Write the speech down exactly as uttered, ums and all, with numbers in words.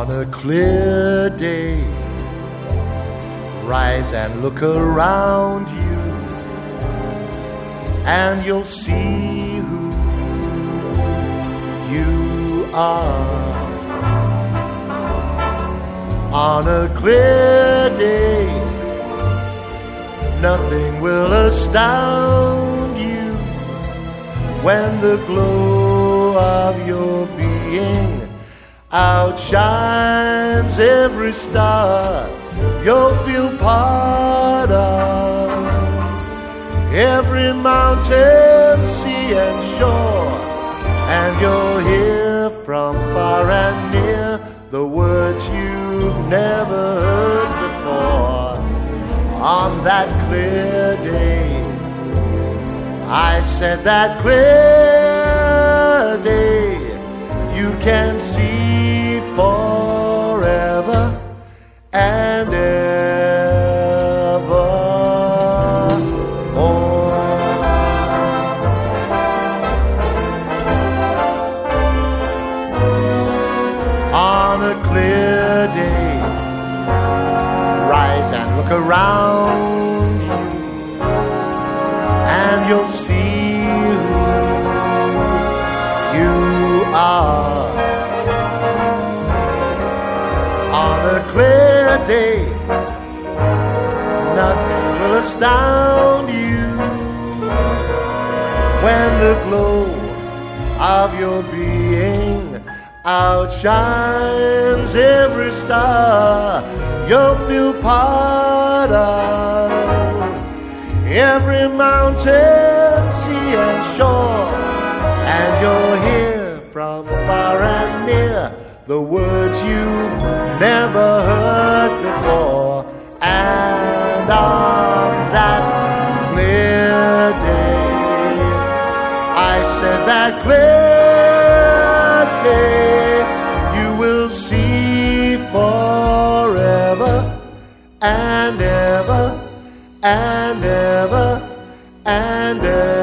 On a clear day, rise and look around you, and you'll see who you are. On a clear day, nothing will astound you when the glow of your being outshines every star you'll feel part of. Every mountain, sea and shore, and you'll hear from far and near the words you've never heard before. On that clear day, I said that clear day, you can see forever and ever. Oh. On a clear day, rise and look around you, and you'll see who you are. On a clear day, nothing will astound you when the glow of your being outshines every star you'll feel part of. Every mountain, sea and shore, and you'll hear from far and near the words you've never heard before. And on that clear day, I said that clear day, you will see forever and ever and ever and ever.